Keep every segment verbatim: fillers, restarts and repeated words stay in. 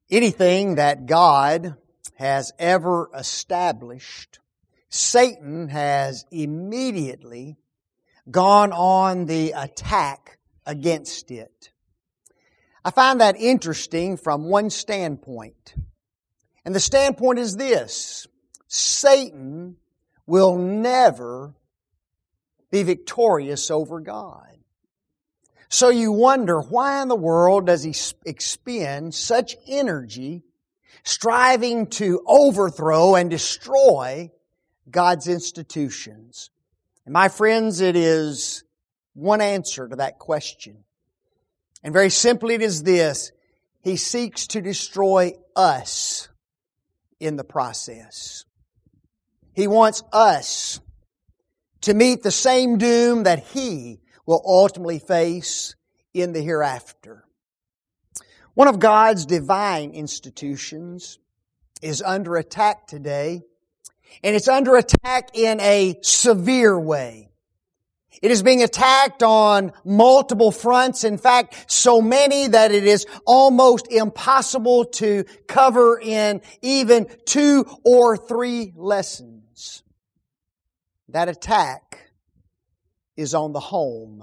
Anything that God has ever established, Satan has immediately gone on the attack against it. I find that interesting from one standpoint. And the standpoint is this: Satan will never be victorious over God. So you wonder, why in the world does he expend such energy striving to overthrow and destroy God's institutions? And my friends, it is one answer to that question. And very simply it is this: he seeks to destroy us in the process. He wants us to meet the same doom that he will ultimately face in the hereafter. One of God's divine institutions is under attack today, and it's under attack in a severe way. It is being attacked on multiple fronts. In fact, so many that it is almost impossible to cover in even two or three lessons. That attack is on the home.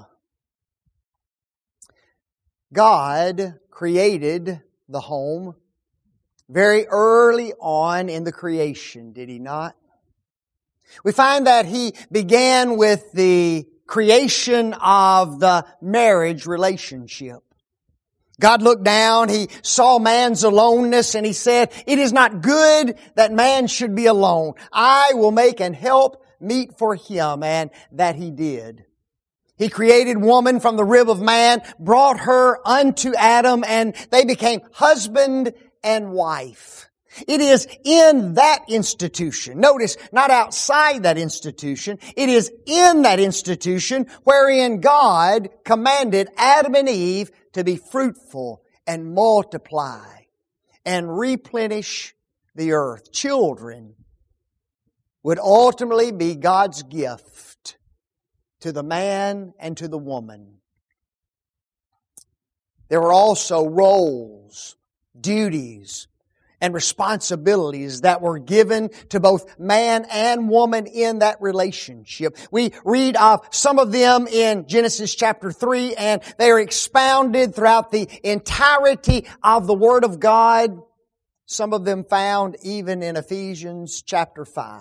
God created the home very early on in the creation, did He not? We find that He began with the creation of the marriage relationship. God looked down, He saw man's aloneness, and He said, "It is not good that man should be alone. I will make an help meet for him," and that He did. He created woman from the rib of man, brought her unto Adam, and they became husband and wife. It is in that institution, notice, not outside that institution, it is in that institution wherein God commanded Adam and Eve to be fruitful and multiply and replenish the earth. Children would ultimately be God's gift to the man and to the woman. There were also roles, duties, and responsibilities that were given to both man and woman in that relationship. We read of some of them in Genesis chapter three, and they are expounded throughout the entirety of the Word of God. Some of them found even in Ephesians chapter five.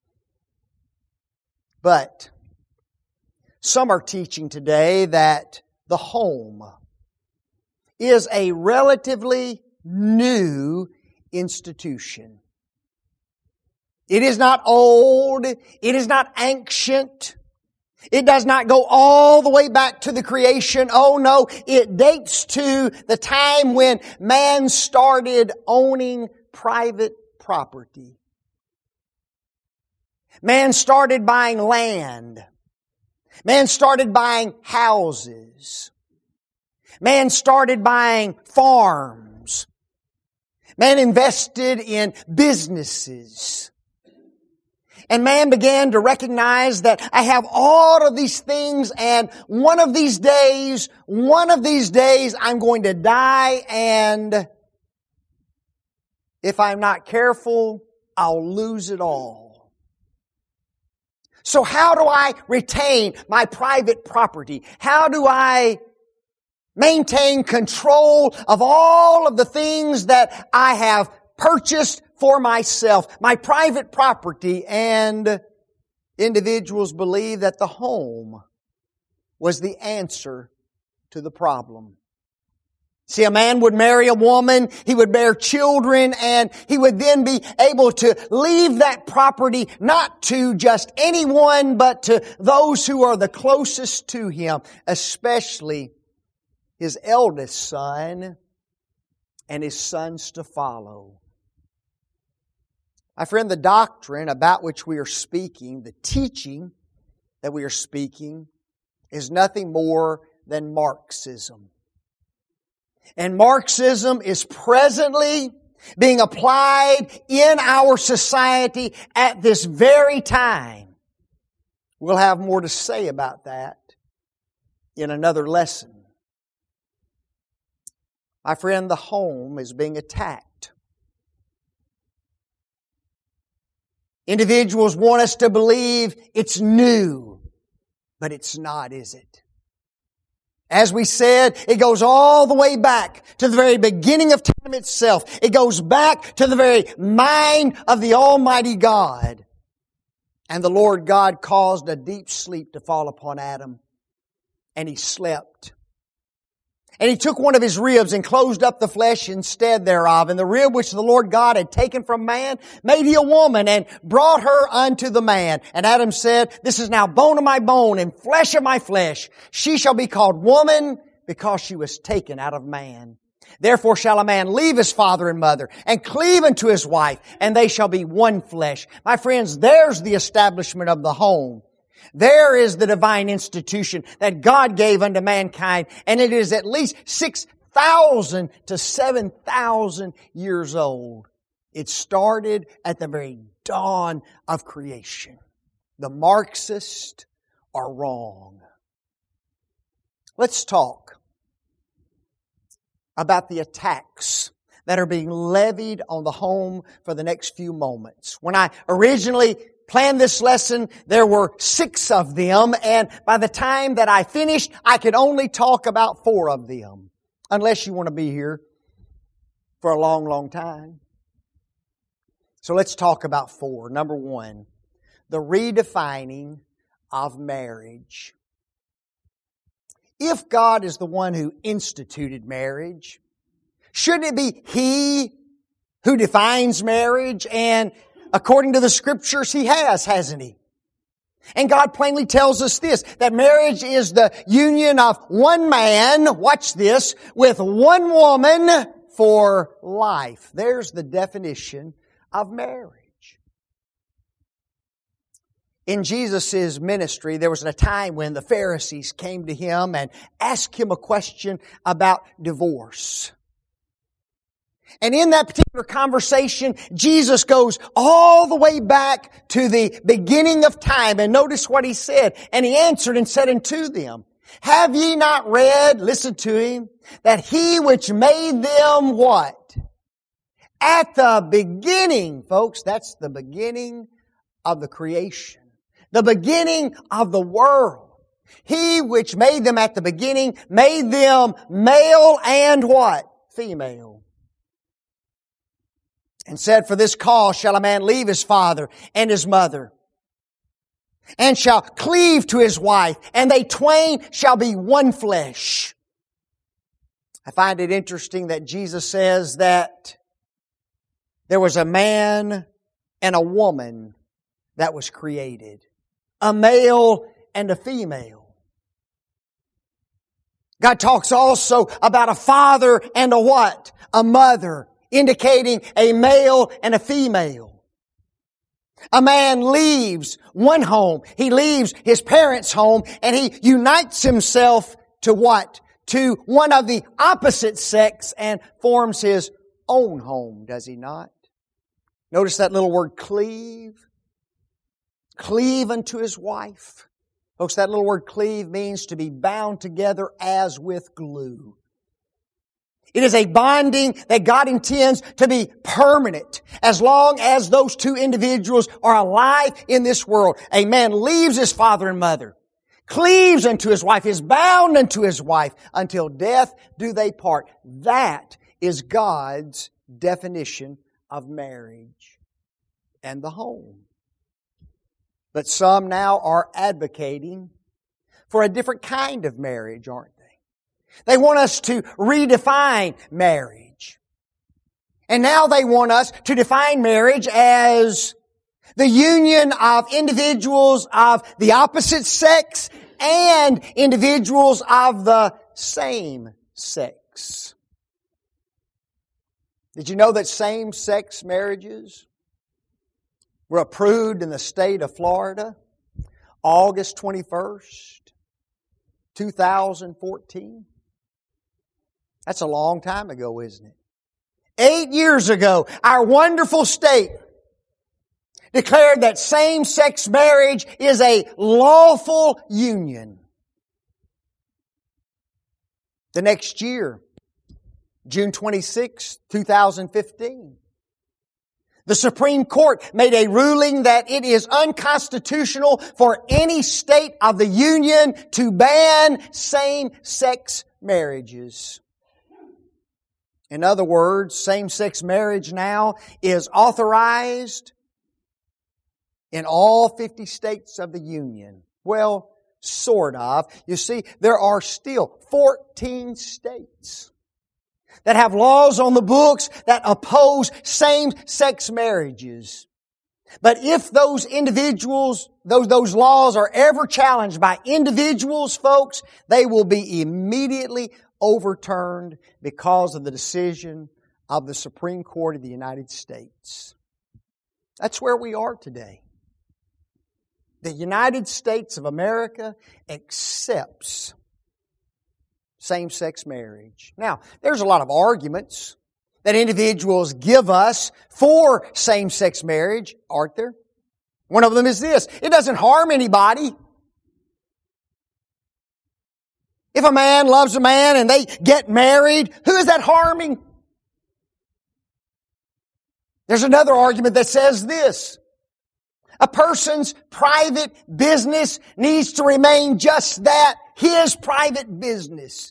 But some are teaching today that the home is a relatively new institution. It is not old. It is not ancient. It does not go all the way back to the creation. Oh no, it dates to the time when man started owning private property. Man started buying land. Man started buying houses. Man started buying farms. Man invested in businesses. And man began to recognize that I have all of these things, and one of these days, one of these days I'm going to die, and if I'm not careful, I'll lose it all. So how do I retain my private property? How do I maintain control of all of the things that I have purchased for myself, my private property? And individuals believe that the home was the answer to the problem. See, a man would marry a woman, he would bear children, and he would then be able to leave that property not to just anyone, but to those who are the closest to him, especially his eldest son and his sons to follow. My friend, the doctrine about which we are speaking, the teaching that we are speaking, is nothing more than Marxism. And Marxism is presently being applied in our society at this very time. We'll have more to say about that in another lesson. My friend, the home is being attacked. Individuals want us to believe it's new, but it's not, is it? As we said, it goes all the way back to the very beginning of time itself. It goes back to the very mind of the Almighty God. And the Lord God caused a deep sleep to fall upon Adam. And he slept. And He took one of his ribs and closed up the flesh instead thereof. And the rib which the Lord God had taken from man made He a woman and brought her unto the man. And Adam said, This is now bone of my bone and flesh of my flesh. She shall be called woman because she was taken out of man. Therefore shall a man leave his father and mother and cleave unto his wife, and they shall be one flesh. My friends, there's the establishment of the home. There is the divine institution that God gave unto mankind, and it is at least six thousand to seven thousand years old. It started at the very dawn of creation. The Marxists are wrong. Let's talk about the attacks that are being levied on the home for the next few moments. When I originally planned this lesson, there were six of them, and by the time that I finished, I could only talk about four of them. Unless you want to be here for a long, long time. So let's talk about four. Number one, the redefining of marriage. If God is the one who instituted marriage, shouldn't it be He who defines marriage? And according to the Scriptures, He has, hasn't He? And God plainly tells us this, that marriage is the union of one man, watch this, with one woman for life. There's the definition of marriage. In Jesus' ministry, there was a time when the Pharisees came to Him and asked Him a question about divorce. And in that particular conversation, Jesus goes all the way back to the beginning of time. And notice what He said. And He answered and said unto them, Have ye not read, listen to Him, that He which made them what? At the beginning, folks, that's the beginning of the creation. The beginning of the world. He which made them at the beginning made them male and what? Female. And said, For this cause shall a man leave his father and his mother, and shall cleave to his wife, and they twain shall be one flesh. I find it interesting that Jesus says that there was a man and a woman that was created. A male and a female. God talks also about a father and a what? A mother, indicating a male and a female. A man leaves one home. He leaves his parents' home and he unites himself to what? To one of the opposite sex and forms his own home, does he not? Notice that little word cleave. Cleave unto his wife. Folks, that little word cleave means to be bound together as with glue. It is a bonding that God intends to be permanent as long as those two individuals are alive in this world. A man leaves his father and mother, cleaves unto his wife, is bound unto his wife, until death do they part. That is God's definition of marriage and the home. But some now are advocating for a different kind of marriage, aren't they? They want us to redefine marriage. And now they want us to define marriage as the union of individuals of the opposite sex and individuals of the same sex. Did you know that same-sex marriages were approved in the state of Florida August twenty-first, two thousand fourteen? That's a long time ago, isn't it? Eight years ago, our wonderful state declared that same-sex marriage is a lawful union. The next year, June twenty-sixth, two thousand fifteen. The Supreme Court made a ruling that it is unconstitutional for any state of the Union to ban same-sex marriages. In other words, same-sex marriage now is authorized in all fifty states of the Union. Well, sort of. You see, there are still fourteen states that have laws on the books that oppose same-sex marriages. But if those individuals, those, those laws are ever challenged by individuals, folks, they will be immediately overturned because of the decision of the Supreme Court of the United States. That's where we are today. The United States of America accepts same-sex marriage. Now, there's a lot of arguments that individuals give us for same-sex marriage, aren't there? One of them is this: it doesn't harm anybody. If a man loves a man and they get married, who is that harming? There's another argument that says this: a person's private business needs to remain just that, his private business.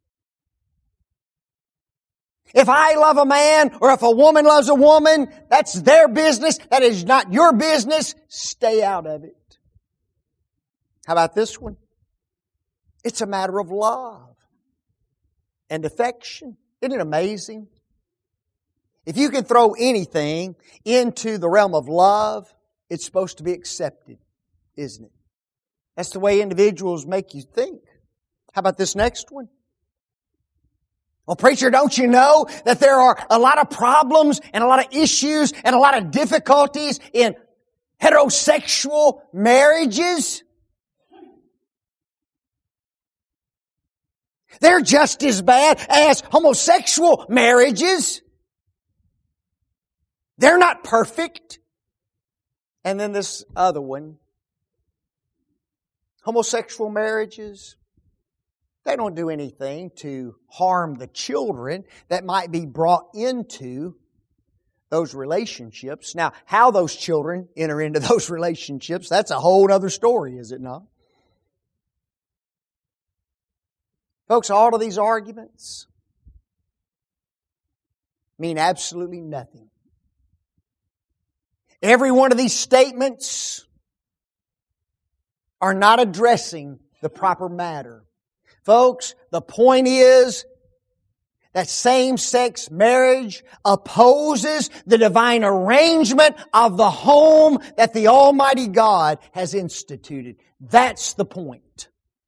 If I love a man or if a woman loves a woman, that's their business. That is not your business. Stay out of it. How about this one? It's a matter of love and affection. Isn't it amazing? If you can throw anything into the realm of love, it's supposed to be accepted, isn't it? That's the way individuals make you think. How about this next one? Well, preacher, don't you know that there are a lot of problems and a lot of issues and a lot of difficulties in heterosexual marriages? They're just as bad as homosexual marriages. They're not perfect. And then this other one, homosexual marriages, they don't do anything to harm the children that might be brought into those relationships. Now, how those children enter into those relationships, that's a whole other story, is it not? Folks, all of these arguments mean absolutely nothing. Every one of these statements are not addressing the proper matter. Folks, the point is that same-sex marriage opposes the divine arrangement of the home that the Almighty God has instituted. That's the point.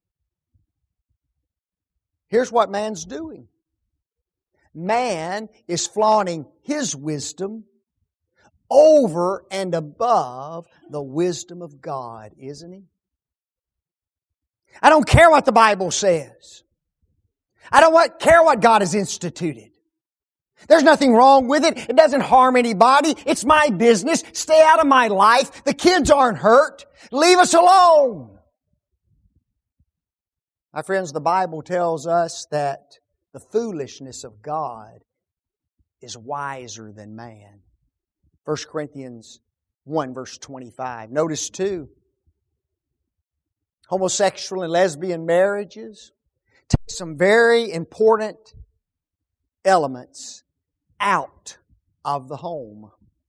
Here's what man's doing. Man is flaunting his wisdom over and above the wisdom of God, isn't he? I don't care what the Bible says. I don't care what God has instituted. There's nothing wrong with it. It doesn't harm anybody. It's my business. Stay out of my life. The kids aren't hurt. Leave us alone. My friends, the Bible tells us that the foolishness of God is wiser than man. First Corinthians one, verse twenty-five. Notice too, homosexual and lesbian marriages take some very important elements out of the home.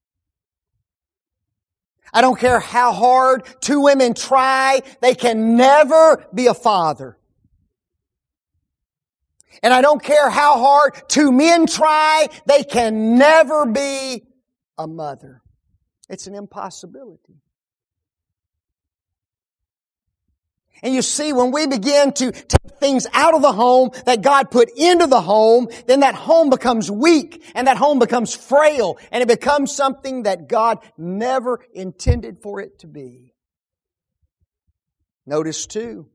I don't care how hard two women try, they can never be a father. And I don't care how hard two men try, they can never be a mother. It's an impossibility. And you see, when we begin to take things out of the home that God put into the home, then that home becomes weak and that home becomes frail and it becomes something that God never intended for it to be. Notice too,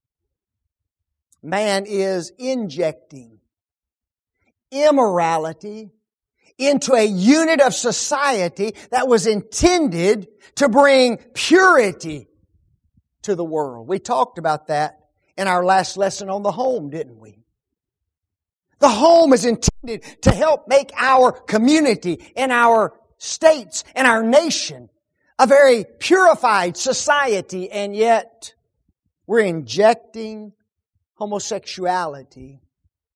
man is injecting immorality into a unit of society that was intended to bring purity to the world. We talked about that in our last lesson on the home, didn't we? The home is intended to help make our community and our states and our nation a very purified society, and yet we're injecting homosexuality,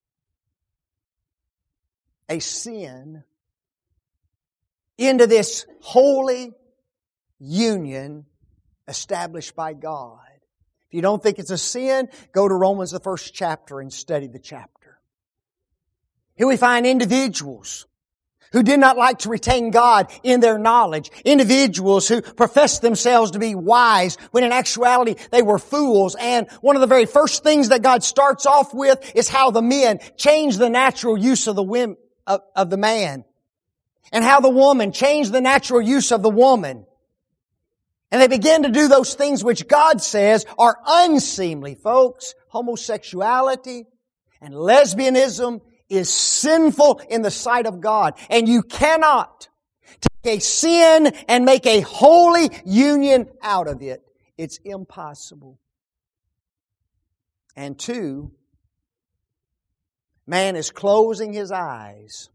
a sin, into this holy union established by God. If you don't think it's a sin, go to Romans, the first chapter, and study the chapter. Here we find individuals who did not like to retain God in their knowledge. Individuals who professed themselves to be wise when in actuality they were fools. And one of the very first things that God starts off with is how the men changed the natural use of the women, of, of the man. And how the woman changed the natural use of the woman. And they begin to do those things which God says are unseemly, folks. Homosexuality and lesbianism is sinful in the sight of God. And you cannot take a sin and make a holy union out of it. It's impossible. And two, man is closing his eyes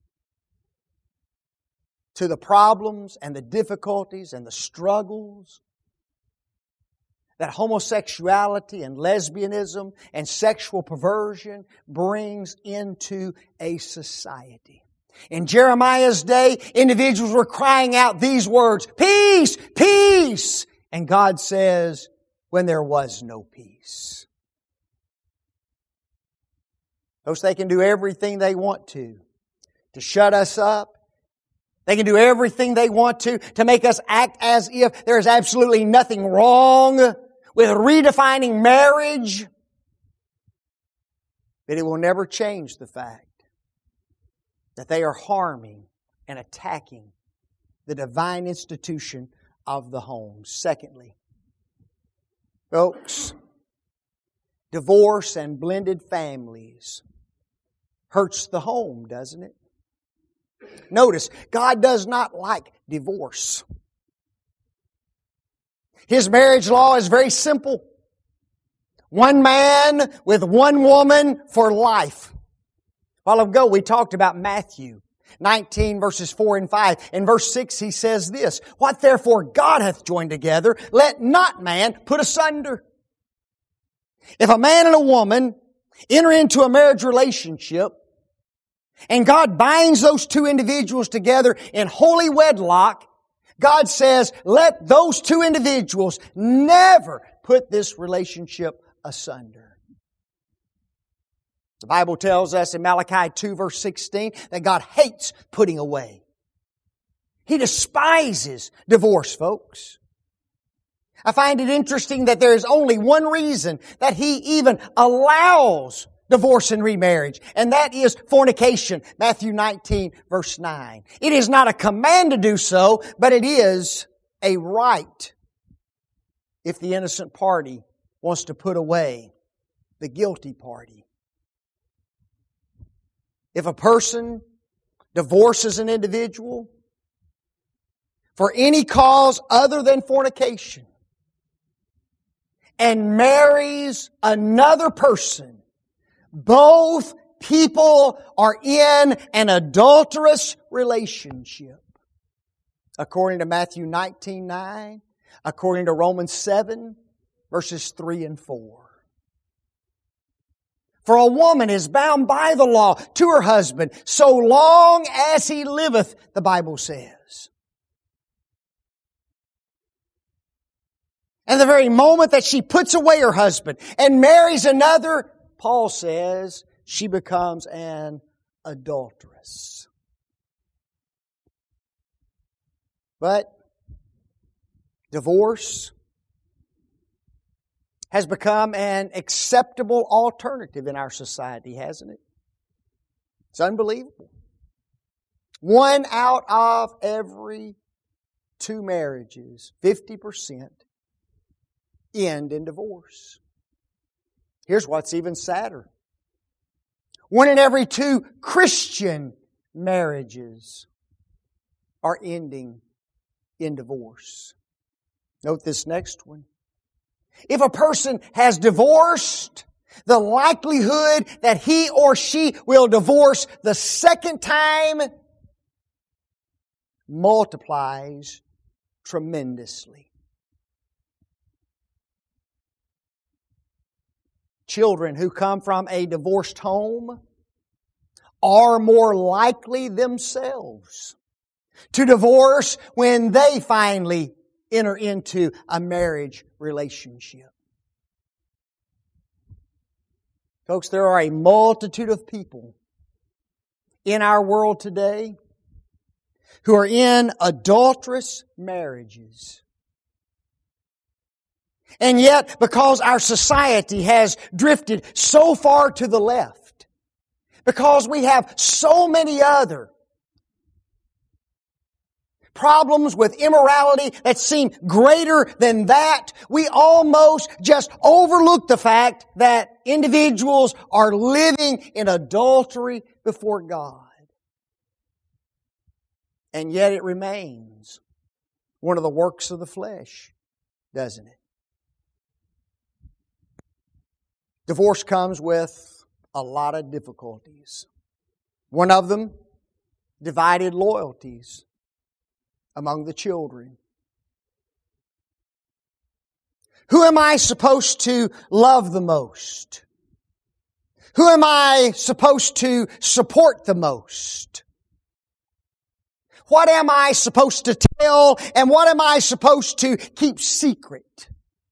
to the problems and the difficulties and the struggles that homosexuality and lesbianism and sexual perversion brings into a society. In Jeremiah's day, individuals were crying out these words, "Peace! Peace!" And God says, when there was no peace. Folks, they can do everything they want to, to shut us up. They can do everything they want to, to make us act as if there is absolutely nothing wrong with redefining marriage. But it will never change the fact that they are harming and attacking the divine institution of the home. Secondly, folks, divorce and blended families hurts the home, doesn't it? Notice, God does not like divorce. His marriage law is very simple. One man with one woman for life. A while ago we talked about Matthew nineteen verses four and five. In verse six he says this, "What therefore God hath joined together, let not man put asunder." If a man and a woman enter into a marriage relationship, and God binds those two individuals together in holy wedlock, God says, let those two individuals never put this relationship asunder. The Bible tells us in Malachi two verse sixteen that God hates putting away. He despises divorce, folks. I find it interesting that there is only one reason that He even allows divorce and remarriage, and that is fornication. Matthew nineteen verse nine. It is not a command to do so, but it is a right if the innocent party wants to put away the guilty party. If a person divorces an individual for any cause other than fornication and marries another person, both people are in an adulterous relationship. According to Matthew nineteen nine, according to Romans seven, verses three and four. For a woman is bound by the law to her husband so long as he liveth, the Bible says. And the very moment that she puts away her husband and marries another, Paul says she becomes an adulteress. But divorce has become an acceptable alternative in our society, hasn't it? It's unbelievable. One out of every two marriages, fifty percent, end in divorce. Here's what's even sadder. One in every two Christian marriages are ending in divorce. Note this next one. If a person has divorced the likelihood that he or she will divorce the second time multiplies tremendously. Children who come from a divorced home are more likely themselves to divorce when they finally enter into a marriage relationship. Folks, there are a multitude of people in our world today who are in adulterous marriages. And yet, because our society has drifted so far to the left, because we have so many other problems with immorality that seem greater than that, we almost just overlook the fact that individuals are living in adultery before God. And yet it remains one of the works of the flesh, doesn't it? Divorce comes with a lot of difficulties. One of them, divided loyalties among the children. Who am I supposed to love the most? Who am I supposed to support the most? What am I supposed to tell and what am I supposed to keep secret?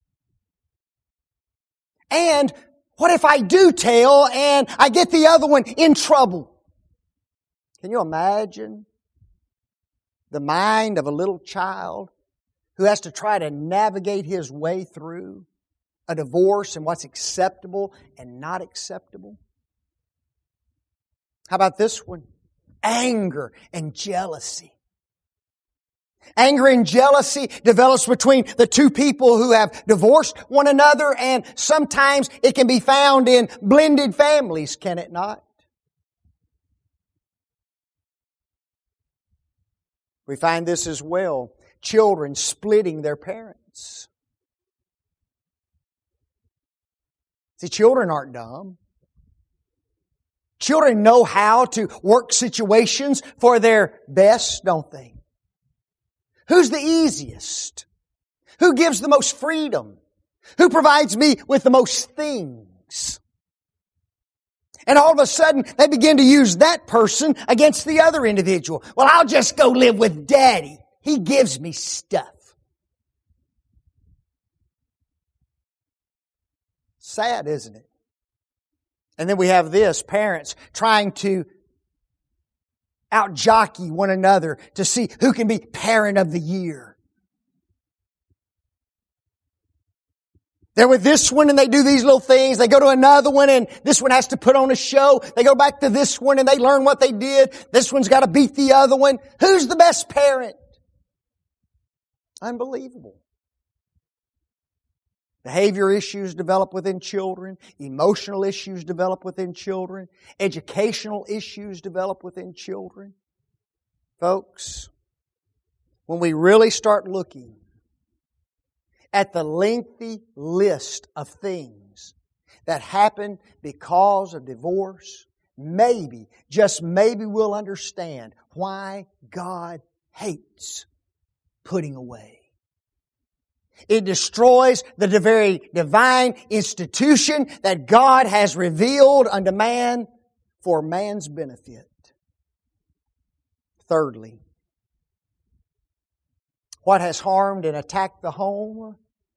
And what if I do tell and I get the other one in trouble? Can you imagine the mind of a little child who has to try to navigate his way through a divorce and what's acceptable and not acceptable? How about this one? Anger and jealousy. Anger and jealousy develops between the two people who have divorced one another, and sometimes it can be found in blended families, can it not? We find this as well. Children splitting their parents. See, children aren't dumb. Children know how to work situations for their best, don't they? Who's the easiest? Who gives the most freedom? Who provides me with the most things? And all of a sudden, they begin to use that person against the other individual. Well, I'll just go live with Daddy. He gives me stuff. Sad, isn't it? And then we have this, parents trying to out-jockey one another to see who can be parent of the year. They're with this one and they do these little things. They go to another one and this one has to put on a show. They go back to this one and they learn what they did. This one's got to beat the other one. Who's the best parent? Unbelievable. Behavior issues develop within children. Emotional issues develop within children. Educational issues develop within children. Folks, when we really start looking at the lengthy list of things that happen because of divorce, maybe, just maybe we'll understand why God hates putting away. It destroys the very divine institution that God has revealed unto man for man's benefit. Thirdly, what has harmed and attacked the home?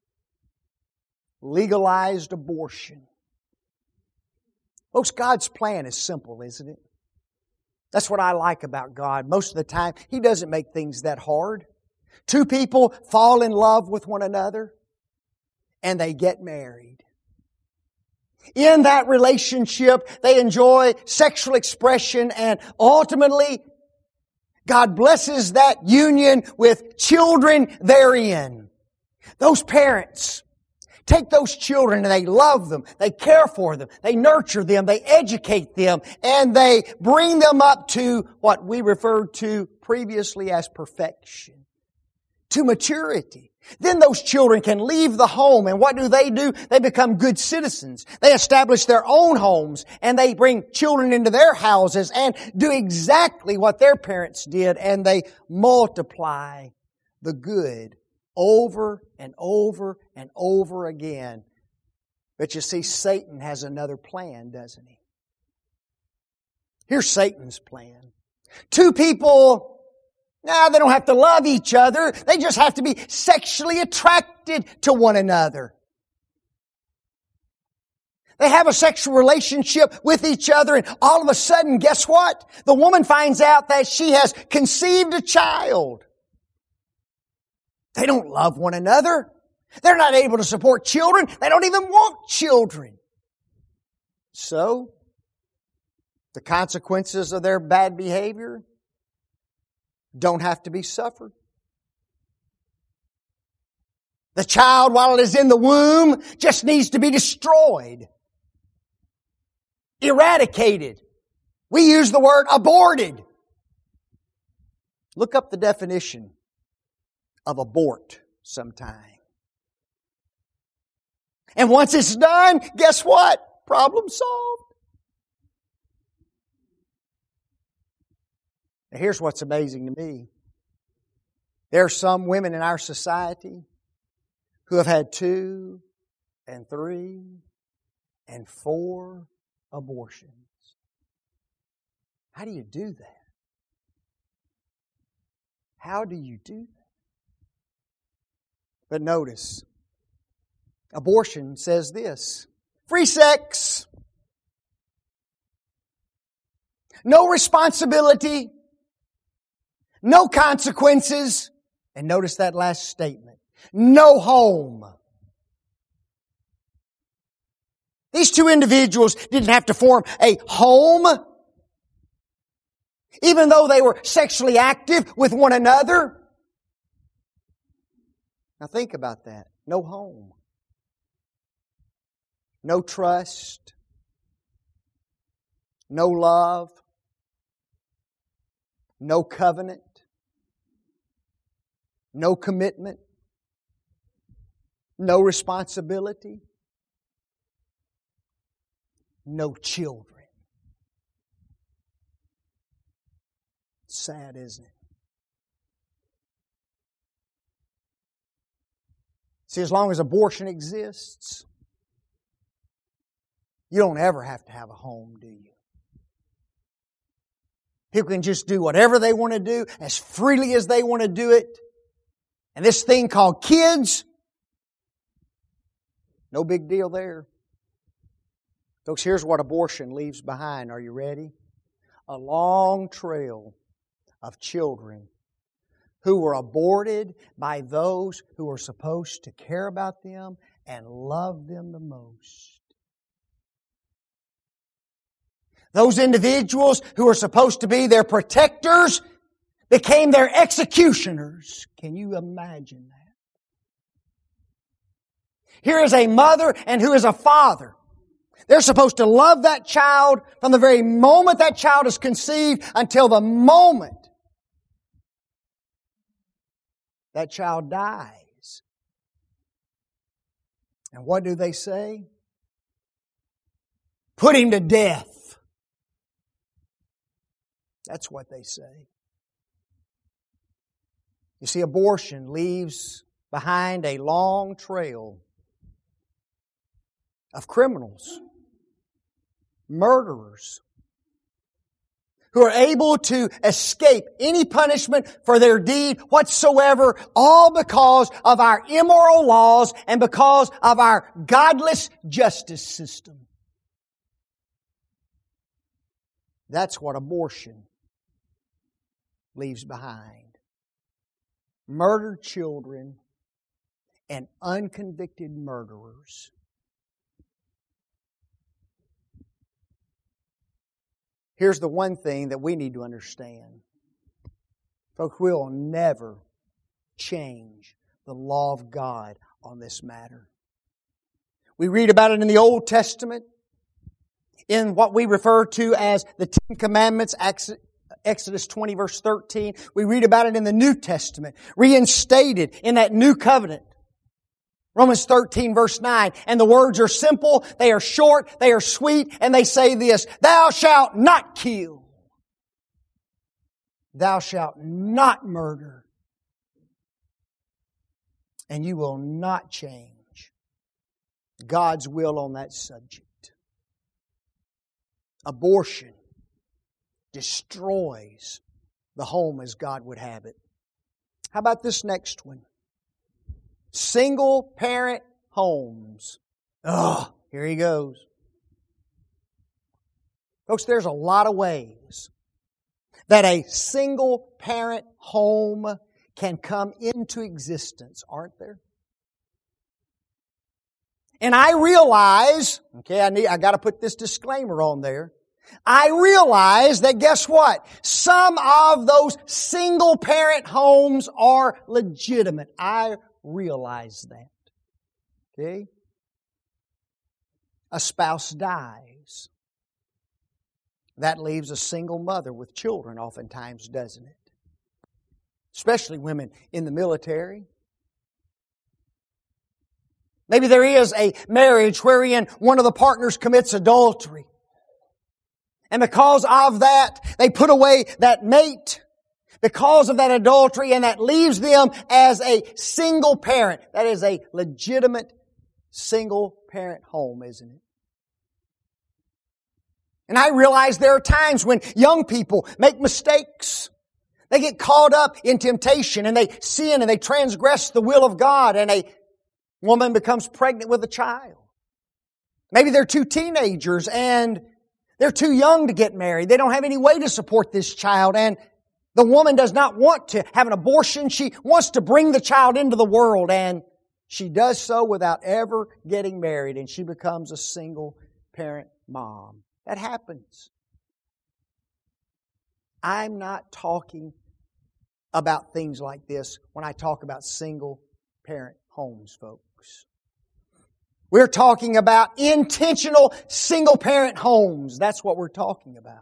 Legalized abortion. Folks, God's plan is simple, isn't it? That's what I like about God. Most of the time, He doesn't make things that hard. Two people fall in love with one another and they get married. In that relationship, they enjoy sexual expression and ultimately, God blesses that union with children therein. Those parents take those children and they love them, they care for them, they nurture them, they educate them, and they bring them up to what we referred to previously as perfection. to maturity. Then those children can leave the home, and what do they do? They become good citizens. They establish their own homes, and they bring children into their houses and do exactly what their parents did, and they multiply the good over and over and over again. But you see, Satan has another plan, doesn't he? Here's Satan's plan. Two people, nah, they don't have to love each other. They just have to be sexually attracted to one another. They have a sexual relationship with each other, and all of a sudden, guess what? The woman finds out that she has conceived a child. They don't love one another. They're not able to support children. They don't even want children. So, the consequences of their bad behavior don't have to be suffered. The child, while it is in the womb, just needs to be destroyed, eradicated. We use the word aborted. Look up the definition of abort sometime. And once it's done, guess what? Problem solved. Now here's what's amazing to me. There are some women in our society who have had two and three and four abortions. How do you do that? How do you do that? But notice, abortion says this: free sex, no responsibility, no consequences, and notice that last statement, no home. These two individuals didn't have to form a home, even though they were sexually active with one another. Now think about that. No home. No trust. No love. No covenant. No commitment. No responsibility. No children. Sad, isn't it? See, as long as abortion exists, you don't ever have to have a home, do you? People can just do whatever they want to do, as freely as they want to do it. And this thing called kids, no big deal there. Folks, here's what abortion leaves behind. Are you ready? A long trail of children who were aborted by those who were supposed to care about them and love them the most. Those individuals who were supposed to be their protectors became their executioners. Can you imagine that? Here is a mother and who is a father. They're supposed to love that child from the very moment that child is conceived until the moment that child dies. And what do they say? Put him to death. That's what they say. You see, abortion leaves behind a long trail of criminals, murderers, who are able to escape any punishment for their deed whatsoever, all because of our immoral laws and because of our godless justice system. That's what abortion leaves behind. Murdered children and unconvicted murderers. Here's the one thing that we need to understand. Folks, we'll never change the law of God on this matter. We read about it in the Old Testament, in what we refer to as the Ten Commandments, Exodus twenty verse thirteen. We read about it in the New Testament, reinstated in that new covenant. Romans thirteen verse nine. And the words are simple, they are short, they are sweet, and they say this: Thou shalt not kill. Thou shalt not murder. And you will not change God's will on that subject. Abortion destroys the home as God would have it. How about this next one? Single parent homes. Oh, here he goes. Folks, there's a lot of ways that a single parent home can come into existence, aren't there? And I realize, okay, I need, I got to put this disclaimer on there. I realize that guess what? Some of those single parent homes are legitimate. I realize that. Okay? A spouse dies. That leaves a single mother with children oftentimes, doesn't it? Especially women in the military. Maybe there is a marriage wherein one of the partners commits adultery. And because of that, they put away that mate because of that adultery, and that leaves them as a single parent. That is a legitimate single parent home, isn't it? And I realize there are times when young people make mistakes. They get caught up in temptation and they sin and they transgress the will of God, and a woman becomes pregnant with a child. Maybe they're two teenagers and they're too young to get married. They don't have any way to support this child, and the woman does not want to have an abortion. She wants to bring the child into the world, and she does so without ever getting married, and she becomes a single parent mom. That happens. I'm not talking about things like this when I talk about single parent homes, folks. We're talking about intentional single parent homes. That's what we're talking about.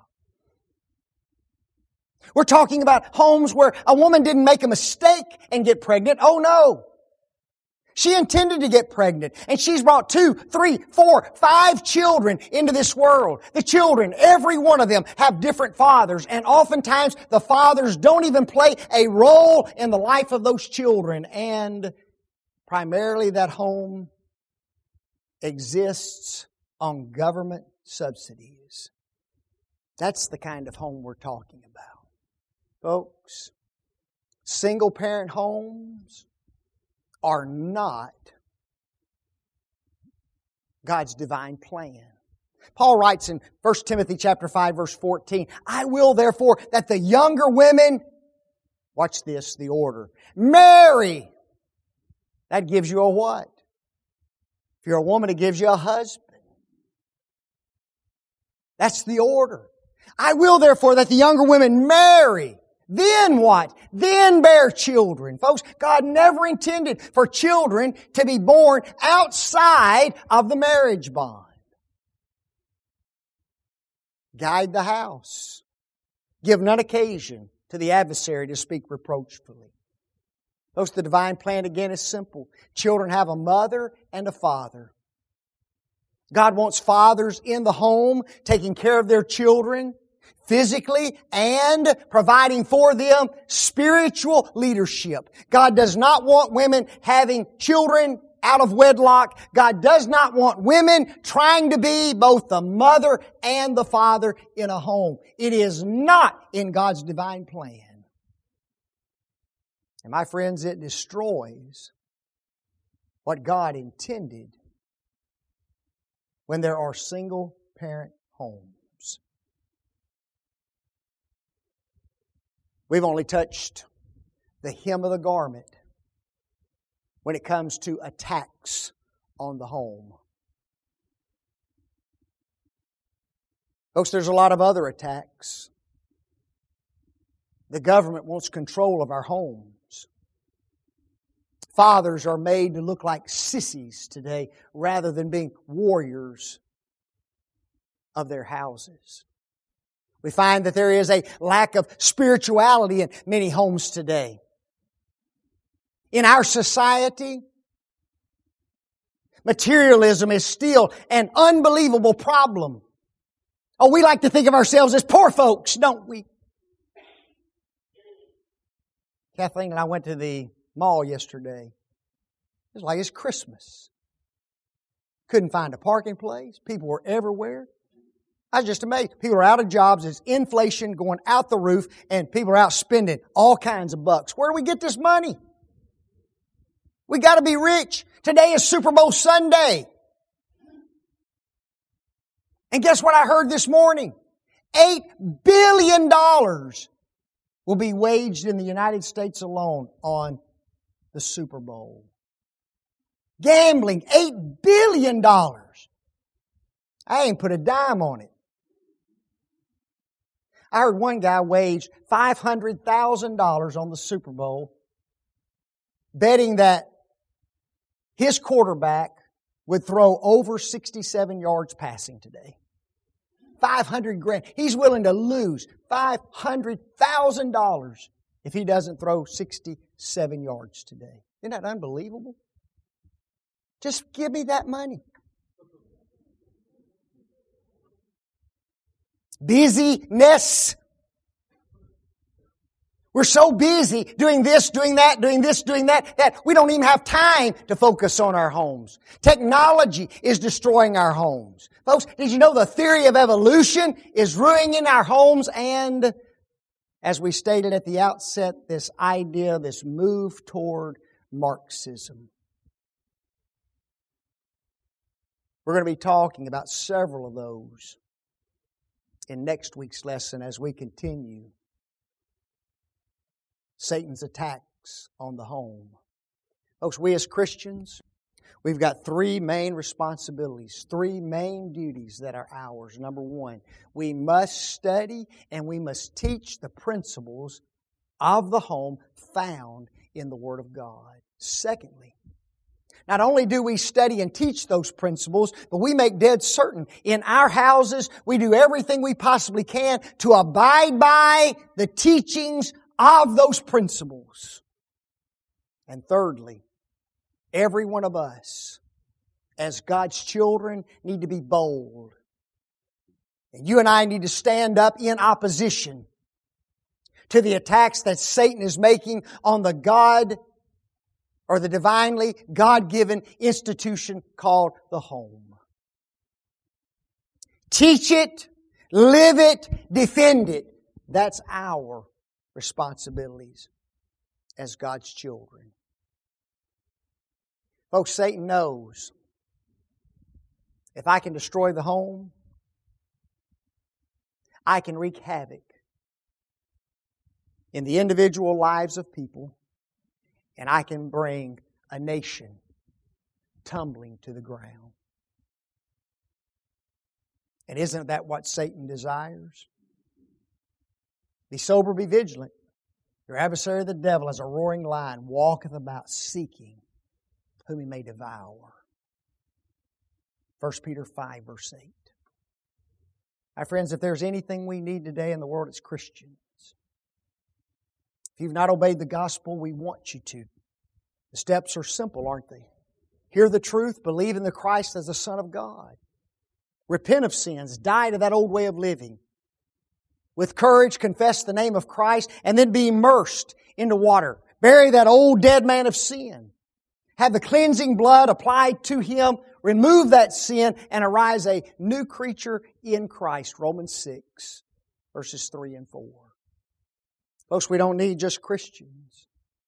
We're talking about homes where a woman didn't make a mistake and get pregnant. Oh no! She intended to get pregnant, and she's brought two, three, four, five children into this world. The children, every one of them, have different fathers, and oftentimes the fathers don't even play a role in the life of those children. And primarily that home exists on government subsidies. That's the kind of home we're talking about. Folks, single parent homes are not God's divine plan. Paul writes in First Timothy chapter five verse fourteen, I will therefore that the younger women, watch this, the order, marry. That gives you a what? If you're a woman, it gives you a husband. That's the order. I will therefore that the younger women marry. Then what? Then bear children. Folks, God never intended for children to be born outside of the marriage bond. Guide the house. Give none occasion to the adversary to speak reproachfully. Folks, the divine plan again is simple. Children have a mother and a father. God wants fathers in the home taking care of their children physically and providing for them spiritual leadership. God does not want women having children out of wedlock. God does not want women trying to be both the mother and the father in a home. It is not in God's divine plan. And my friends, it destroys what God intended when there are single parent homes. We've only touched the hem of the garment when it comes to attacks on the home. Folks, there's a lot of other attacks. The government wants control of our homes. Fathers are made to look like sissies today rather than being warriors of their houses. We find that there is a lack of spirituality in many homes today. In our society, materialism is still an unbelievable problem. Oh, we like to think of ourselves as poor folks, don't we? Kathleen and I went to the mall yesterday. It was like it's Christmas. Couldn't find a parking place. People were everywhere. I was just amazed. People are out of jobs. There's inflation going out the roof, and people are out spending all kinds of bucks. Where do we get this money? We got to be rich. Today is Super Bowl Sunday. And guess what I heard this morning? Eight billion dollars will be waged in the United States alone on the Super Bowl. Gambling, eight billion dollars. I ain't put a dime on it. I heard one guy waged five hundred thousand dollars on the Super Bowl, betting that his quarterback would throw over sixty-seven yards passing today. five hundred grand. He's willing to lose five hundred thousand dollars if he doesn't throw sixty-seven yards today. Isn't that unbelievable? Just give me that money. Busyness. We're so busy doing this, doing that, doing this, doing that, that we don't even have time to focus on our homes. Technology is destroying our homes. Folks, did you know the theory of evolution is ruining our homes? And as we stated at the outset, this idea, this move toward Marxism. We're going to be talking about several of those in next week's lesson as we continue Satan's attacks on the home. Folks, we as Christians, we've got three main responsibilities, three main duties that are ours. Number one, we must study and we must teach the principles of the home found in the Word of God. Secondly, not only do we study and teach those principles, but we make dead certain in our houses we do everything we possibly can to abide by the teachings of those principles. And thirdly, every one of us as God's children need to be bold. And you and I need to stand up in opposition to the attacks that Satan is making on the God or the divinely God-given institution called the home. Teach it, live it, defend it. That's our responsibilities as God's children. Folks, Satan knows if I can destroy the home, I can wreak havoc in the individual lives of people, and I can bring a nation tumbling to the ground. And isn't that what Satan desires? Be sober, be vigilant. Your adversary the devil as a roaring lion walketh about seeking whom he may devour. First Peter five verse eight. My friends, if there's anything we need today in the world, it's Christians. If you've not obeyed the gospel, we want you to. The steps are simple, aren't they? Hear the truth, believe in the Christ as the Son of God. Repent of sins, die to that old way of living. With courage, confess the name of Christ, and then be immersed into water. Bury that old dead man of sin. Have the cleansing blood applied to him. Remove that sin and arise a new creature in Christ. Romans six, verses three and four. Folks, we don't need just Christians.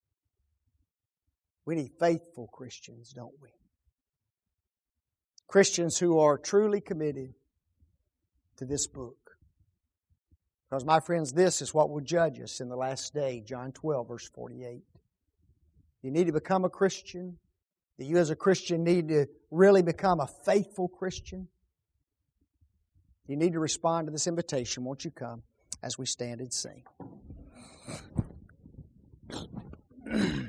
We need faithful Christians, don't we? Christians who are truly committed to this book. Because, my friends, this is what will judge us in the last day. John twelve, verse forty-eight. You need to become a Christian. That you as a Christian need to really become a faithful Christian. You need to respond to this invitation. Won't you come as we stand and sing?